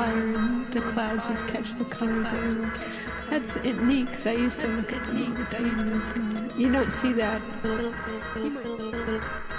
color, and the clouds would catch the colors everywhere. That's neat, because I used to look at them all the time. You don't see that.